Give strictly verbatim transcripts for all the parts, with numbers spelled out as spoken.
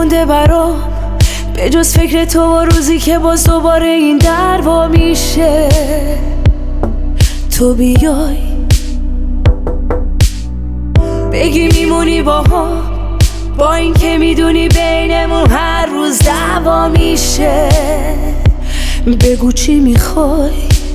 نمونده برام به جز فکر تو و روزی که باز دوباره این در وا میشه. تو بیای بگی میمونی با هم، با این که میدونی بینمون هر روز دعوا میشه. بگو چی میخوای،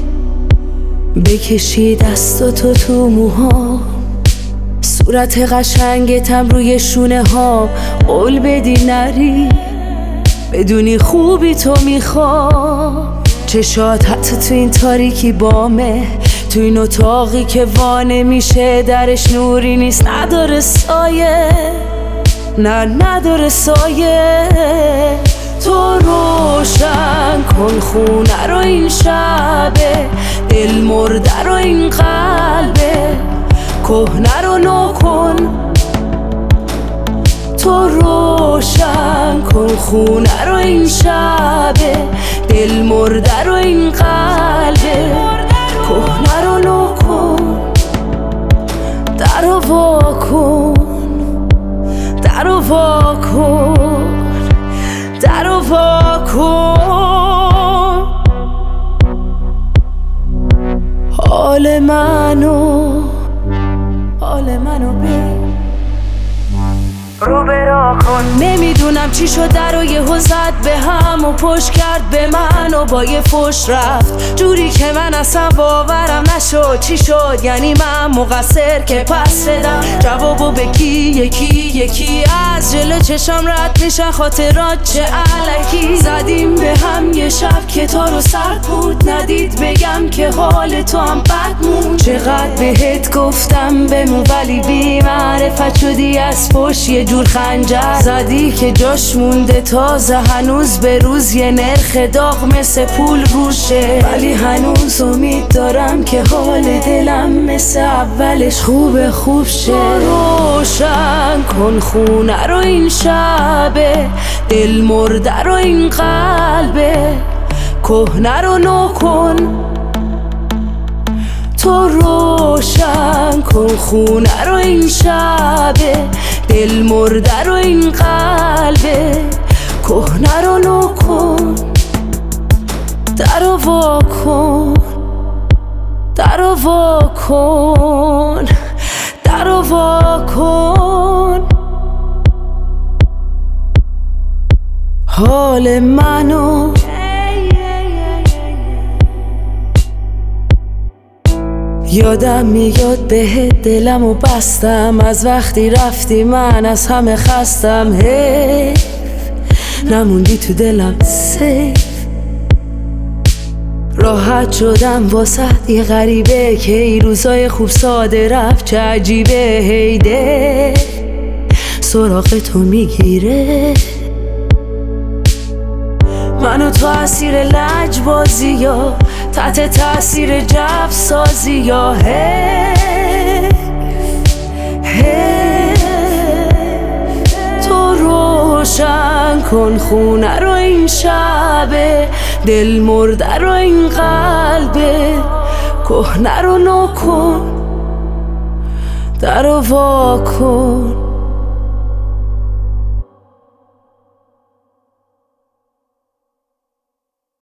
بکشی دستاتو تو موها، صورت قشنگتم روی شونه ها، قول بدی نری بدونی خوبی تو میخوام. چشات حتی تو این تاریکی بامه، تو این اتاقی که وانه میشه درش نوری نیست، نداره سایه، نه نداره سایه. تو روشن کن خونه رو این شبه، دل مرده رو این قلبه، کهنه رو نو کن. تو روشن کن خونه رو این شبه، دل مرده رو این قلبه، کهنه رو نو کن. درو وا کن، درو وا کن، درو وا کن. حال منو، حال منو ببین رو برا کن. نمیدونم چی شد در و یهو زد به هم و پشت کرد به من و با یه فش رفت جوری که من اصلا باورم نشد. چی شد یعنی من مقصر که پس بدم جوابو به کی یکی یکی از جلو چشم رد میشن خاطرات چه علکی. زدیم به هم یه شب که تا رو سر بود، ندید بگم که حال تو هم بد مون. چقدر بهت گفتم بمون ولی بی معرفت شدی از پشت یه جور خنجر زدی که جاش مونده تازه هنوز به روز یه نرخ داغ مثل پول روشه. ولی هنوز امید دارم که حال دلم مثل اولش خوب خوب شه. روشن کن خونه رو این شبه، دل مرده رو این قلبه، کهنه رو نو کن. تو روشن کن خونه رو این شبه، دل مرده رو این قلبه، کهنه رو نو کن. درو وا کن، درو وا کن، درو وا کن. حال منو یادم میاد بهت دلمو بستم، از وقتی رفتی من از همه خستم. حیف نموندی تو دلم سیف، راحت شدم واسه یه غریبه که ای روزای خوب ساده رفت چه عجیبه. هیده سراغ تو میگیره منو تو اسیر لجبازی یا تحت تاثیر جو سازی یا حیف حیف. تو روشن کن خونه رو این شبه، دل مرده رو این قلبه، کهنه رو نو کن. درو وا کن.